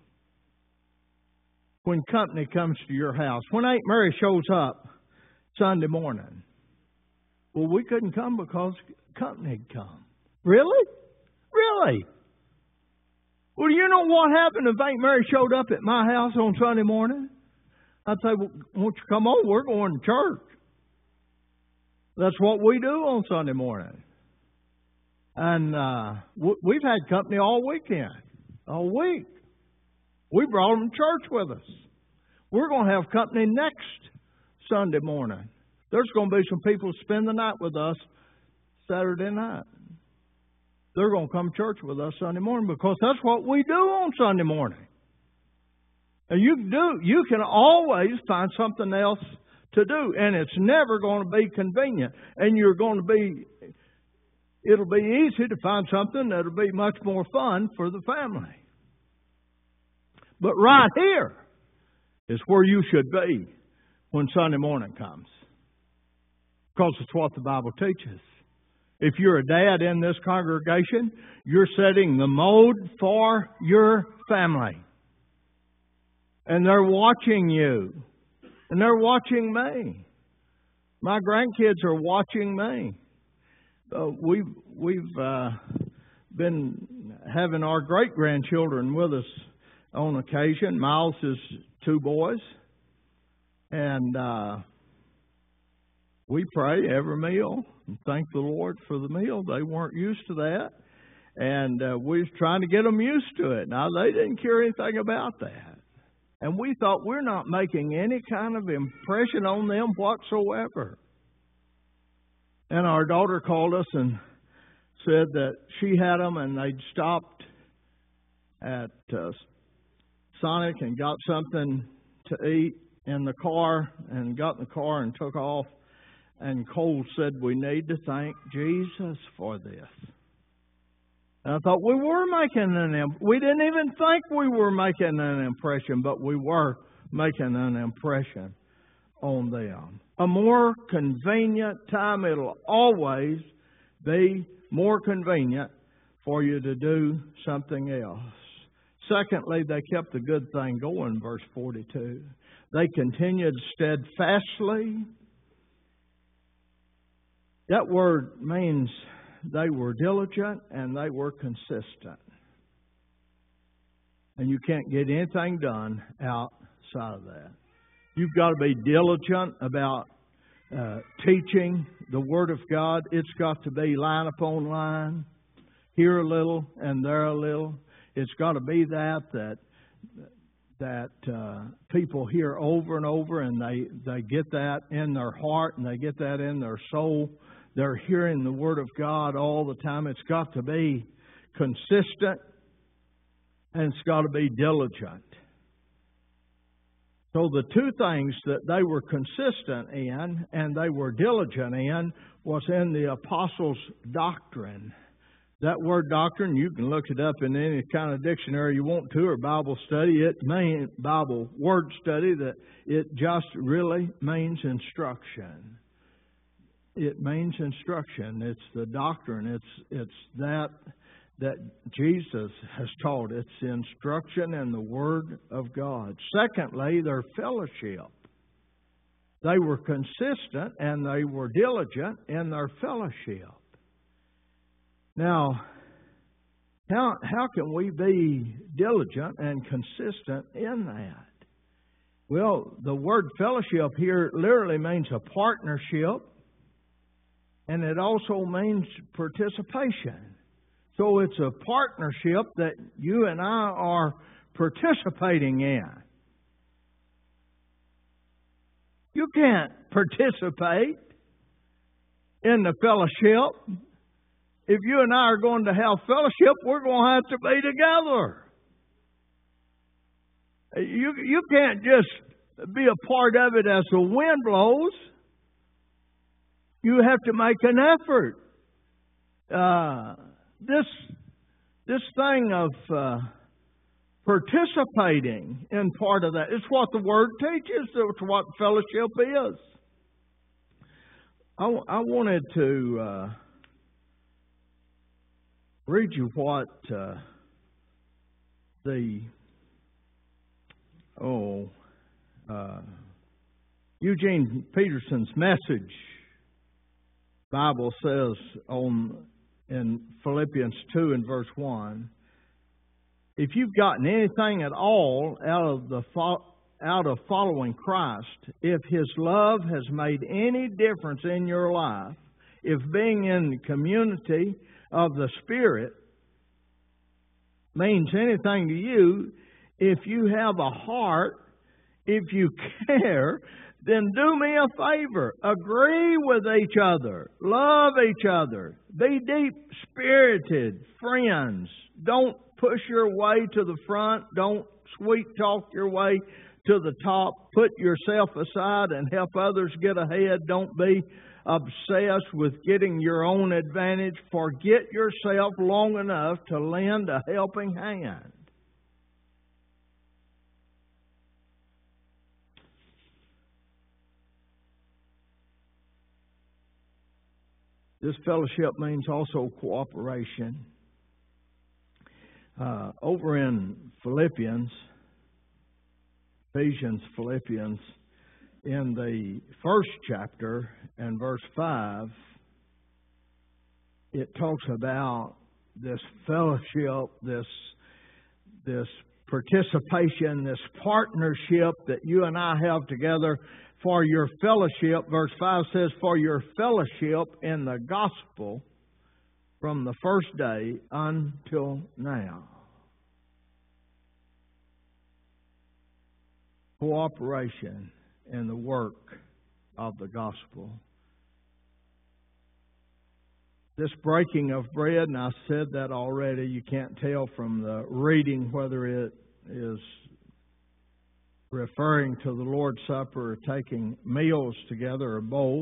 when company comes to your house? When Aunt Mary shows up Sunday morning, well, we couldn't come because company had come. Really? Really? Well, you know what happened if Aunt Mary showed up at my house on Sunday morning? I'd say, well, won't you come on? We're going to church. That's what we do on Sunday morning. And uh, we've had company all weekend, all week. We brought them to church with us. We're going to have company next Sunday morning. There's going to be some people spend the night with us Saturday night. They're going to come to church with us Sunday morning because that's what we do on Sunday morning. And you can do, you can always find something else to do, and it's never going to be convenient. And you're going to be, it'll be easy to find something that'll be much more fun for the family. But right here is where you should be when Sunday morning comes, because it's what the Bible teaches. If you're a dad in this congregation, you're setting the mode for your family. And they're watching you. And they're watching me. My grandkids are watching me. Uh, we've we've uh, been having our great-grandchildren with us on occasion. Miles is two boys. And uh, we pray every meal and thank the Lord for the meal. They weren't used to that. And uh, we was trying to get them used to it. Now, they didn't care anything about that. And we thought we're not making any kind of impression on them whatsoever. And our daughter called us and said that she had them and they'd stopped at uh, Sonic and got something to eat in the car and got in the car and took off. And Cole said, we need to thank Jesus for this. And I thought we were making an impression. We didn't even think we were making an impression, but we were making an impression on them. A more convenient time, it'll always be more convenient for you to do something else. Secondly, they kept the good thing going, verse forty-two. They continued steadfastly. That word means they were diligent and they were consistent. And you can't get anything done outside of that. You've got to be diligent about uh, teaching the Word of God. It's got to be line upon line, here a little and there a little. It's got to be that that that uh, people hear over and over, and they, they get that in their heart and they get that in their soul. They're hearing the Word of God all the time. It's got to be consistent and it's got to be diligent. So the two things that they were consistent in and they were diligent in was in the apostles' doctrine. That word doctrine, you can look it up in any kind of dictionary you want to, or Bible study. It means Bible word study, that it just really means instruction. It means instruction. It's the doctrine. It's it's that that Jesus has taught. It's the instruction and the Word of God. Secondly, their fellowship. They were consistent and they were diligent in their fellowship. Now, how how can we be diligent and consistent in that? Well, the word fellowship here literally means a partnership. And it also means participation. So it's a partnership that you and I are participating in. You can't participate in the fellowship. If you and I are going to have fellowship, we're going to have to be together. You, you can't just be a part of it as the wind blows. You have to make an effort. Uh, this this thing of uh, participating in part of that, it's what the Word teaches. It's what fellowship is. I, I wanted to uh, read you what uh, the oh uh, Eugene Peterson's Message Bible says on in Philippians two and verse one. If you've gotten anything at all out of the out of following Christ, if His love has made any difference in your life, if being in the community of the Spirit means anything to you, if you have a heart, if you care, then do me a favor. Agree with each other. Love each other. Be deep-spirited friends. Don't push your way to the front. Don't sweet-talk your way to the top. Put yourself aside and help others get ahead. Don't be obsessed with getting your own advantage. Forget yourself long enough to lend a helping hand. This fellowship means also cooperation. Uh, over in Philippians, Ephesians, Philippians, in the first chapter and verse five, it talks about this fellowship, this this participation, this partnership that you and I have together for your fellowship. Verse five says, for your fellowship in the gospel from the first day until now. Cooperation in the work of the gospel. This breaking of bread, and I said that already, you can't tell from the reading whether it is referring to the Lord's Supper or taking meals together or both.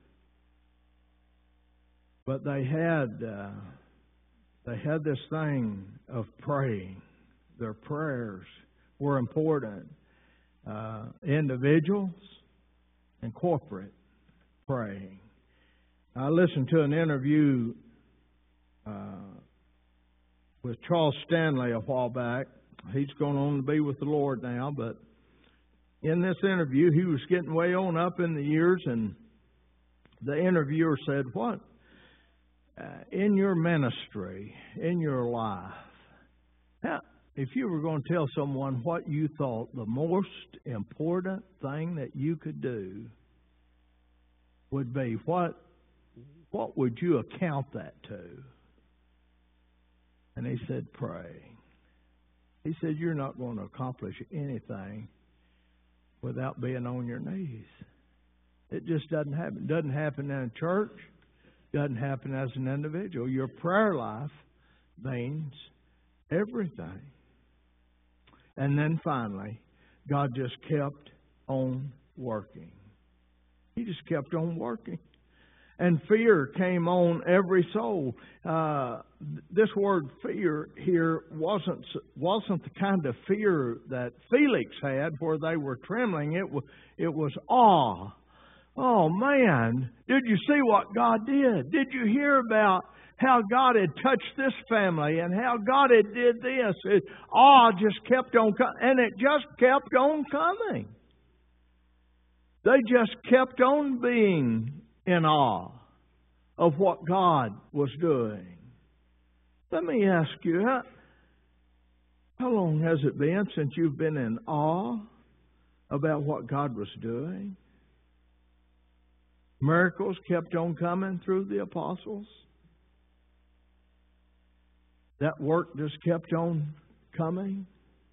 But they had uh, they had this thing of praying. Their prayers were important. Uh, individuals and corporate praying. I listened to an interview uh, with Charles Stanley a while back. He's going on to be with the Lord now, but in this interview, he was getting way on up in the years, and the interviewer said, what, uh, in your ministry, in your life, how, if you were going to tell someone what you thought the most important thing that you could do would be, what what would you account that to? And he said, pray. He said, you're not going to accomplish anything without being on your knees. It just doesn't happen. It doesn't happen in a church. It doesn't happen as an individual. Your prayer life means everything. And then finally, God just kept on working. He just kept on working. And fear came on every soul. Uh, this word fear here wasn't wasn't the kind of fear that Felix had where they were trembling. It was, it was awe. Oh, man, did you see what God did? Did you hear about how God had touched this family and how God had did this? It, awe just kept on coming, and it just kept on coming. They just kept on being in awe of what God was doing. Let me ask you, how, how long has it been since you've been in awe about what God was doing? Miracles kept on coming through the apostles. That work just kept on coming.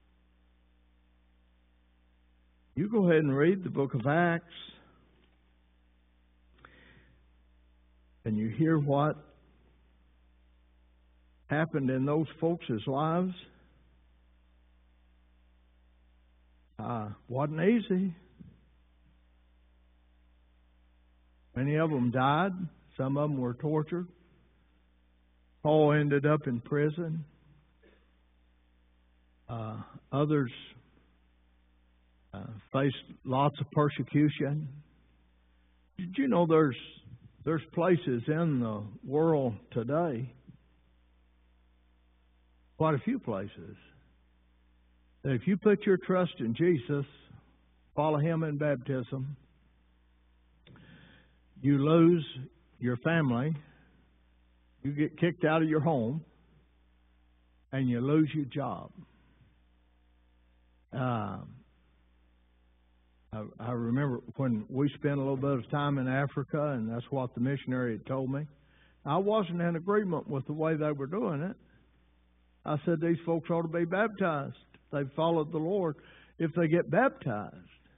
You go ahead and read the book of Acts, and you hear what happened in those folks' lives. Uh, wasn't easy. Many of them died. Some of them were tortured. Paul ended up in prison. Uh, others uh, faced lots of persecution. Did you know there's there's places in the world today, quite a few places, that if you put your trust in Jesus, follow Him in baptism, you lose your family, you get kicked out of your home, and you lose your job. Um, I, I remember when we spent a little bit of time in Africa, and that's what the missionary had told me. I wasn't in agreement with the way they were doing it. I said these folks ought to be baptized. They've followed the Lord. If they get baptized,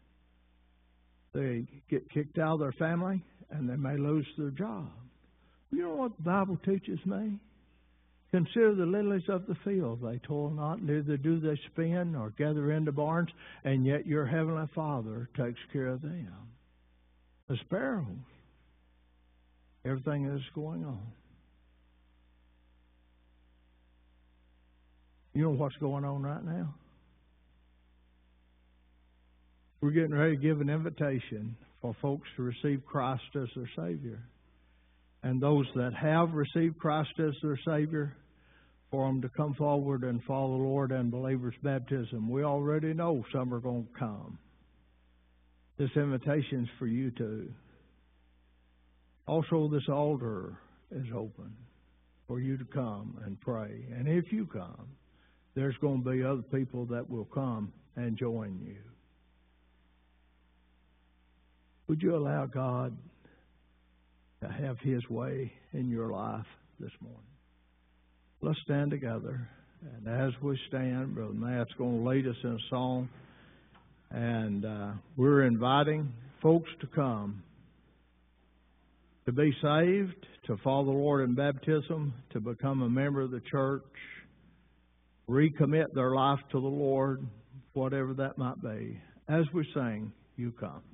they get kicked out of their family, and they may lose their job. You know what the Bible teaches me? Consider the lilies of the field. They toil not, neither do they spin or gather into barns, and yet your heavenly Father takes care of them. The sparrows. Everything that is going on. You know what's going on right now? We're getting ready to give an invitation for folks to receive Christ as their Savior. And those that have received Christ as their Savior, for them to come forward and follow the Lord in believers' baptism. We already know some are going to come. This invitation is for you too. Also, this altar is open for you to come and pray. And if you come, there's going to be other people that will come and join you. Would you allow God to have His way in your life this morning? Let's stand together. And as we stand, Brother Matt's going to lead us in a song. And uh, we're inviting folks to come to be saved, to follow the Lord in baptism, to become a member of the church, recommit their life to the Lord, whatever that might be. As we sing, you come.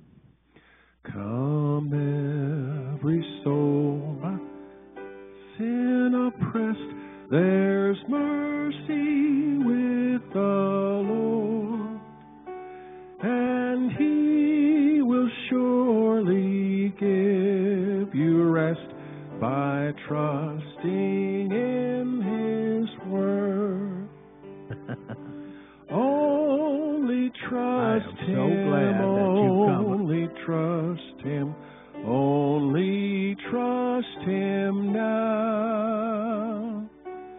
Come every soul, sin oppressed, there's mercy with the Lord, and He will surely give you rest by trusting in His word. Only trust
I am so
Him,
glad that you've come.
only trust Him, only trust Him now.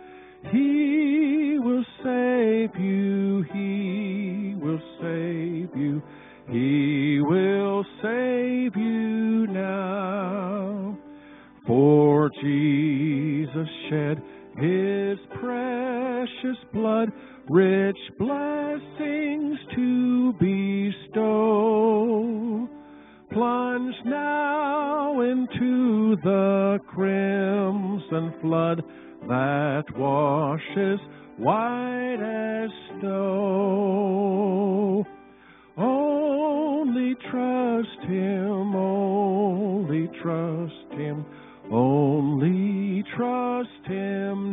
He will save you, He will save you, He will save you now. For Jesus shed His precious blood, rich blessings to bestow. Plunge now into the crimson flood that washes white as snow. Only trust Him, only trust Him, only trust Him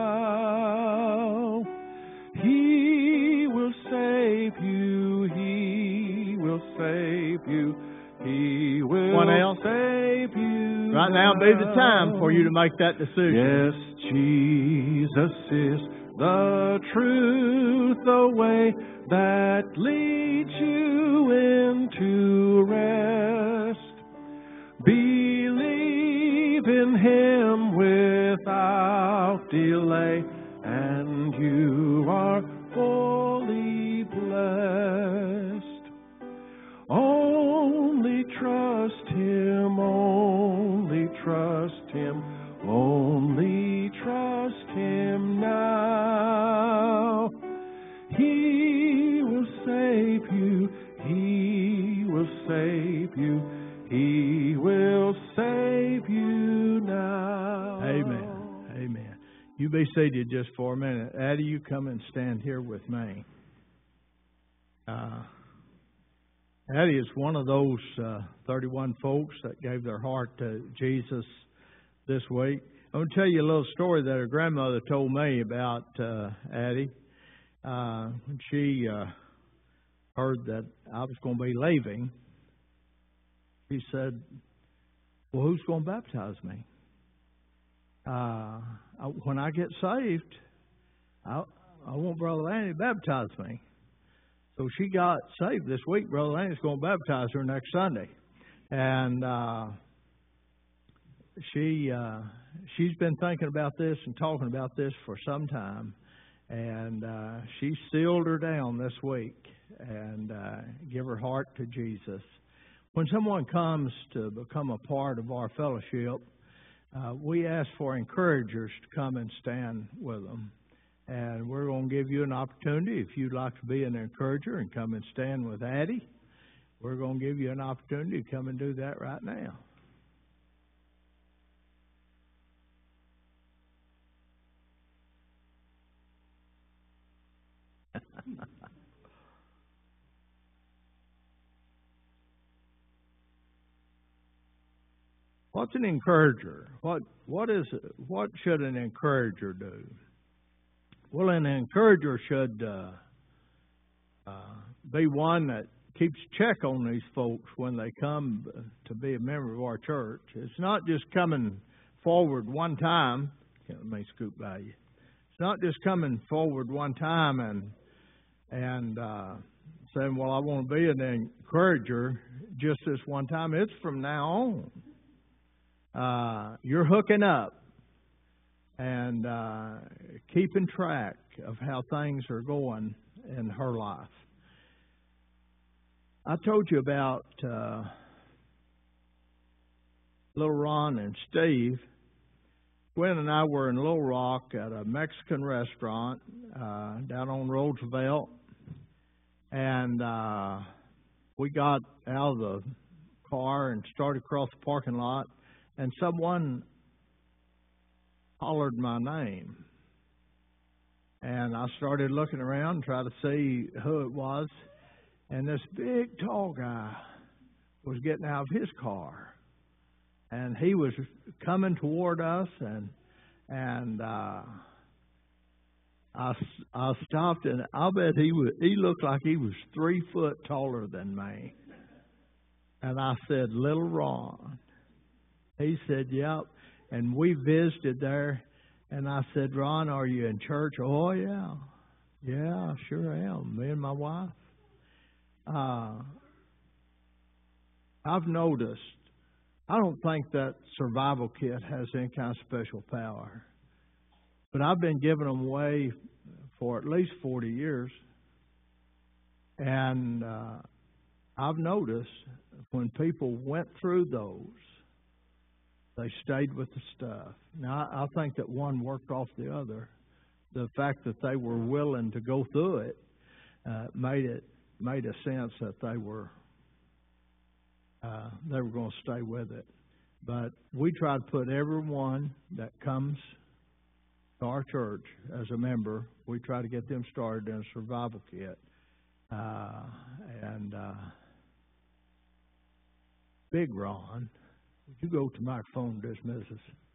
now. He will save you, He will save you, He will
One else?
save you.
Right now be the time for you to make that decision.
Yes, Jesus is the truth, the way that leads you into rest. Believe in Him without delay, and you are fully blessed. Only trust Him, only trust Him, only trust Him now. He will save you, He will save you, He will save you now.
Amen. Amen. You be seated just for a minute. Addie, you come and stand here with me. Uh, Addie is one of those uh, thirty-one folks that gave their heart to Jesus this week. I'm going to tell you a little story that her grandmother told me about uh, Addie. Uh, when she uh, heard that I was going to be leaving, she said, well, who's going to baptize me? Uh, I, when I get saved, I, I want Brother Lanny to baptize me. So she got saved this week. Brother Lanny's going to baptize her next Sunday. And uh, she, uh, she's been thinking about this and talking about this for some time. And uh, she sealed her down this week and uh, give her heart to Jesus. When someone comes to become a part of our fellowship, uh, we ask for encouragers to come and stand with them. And we're going to give you an opportunity. If you'd like to be an encourager and come and stand with Addie, we're going to give you an opportunity to come and do that right now. What's an encourager? What what is what should an encourager do? Well, an encourager should uh, uh, be one that keeps check on these folks when they come to be a member of our church. It's not just coming forward one time. Let me scoop by you. It's not just coming forward one time and and uh, saying, "Well, I want to be an encourager just this one time." It's from now on. Uh, you're hooking up. and uh, keeping track of how things are going in her life. I told you about uh, Little Ron and Steve. Gwen and I were in Little Rock at a Mexican restaurant uh, down on Roosevelt, and uh, we got out of the car and started across the parking lot, and someone hollered my name. And I started looking around and trying to see who it was, and this big, tall guy was getting out of his car. And he was coming toward us, and and uh, I, I stopped, and I bet he was, he looked like he was three foot taller than me. And I said, Little Ron. He said, yep. And we visited there, and I said, Ron, are you in church? Oh, yeah. Yeah, I sure am. Me and my wife. Uh, I've noticed, I don't think that survival kit has any kind of special power. But I've been giving them away for at least forty years. And uh, I've noticed when people went through those, they stayed with the stuff. Now, I think that one worked off the other. The fact that they were willing to go through it uh, made it made a sense that they were uh, they were going to stay with it. But we try to put everyone that comes to our church as a member, we try to get them started in a survival kit. Uh, and uh, Big Ron, would you go to the microphone and dismiss us?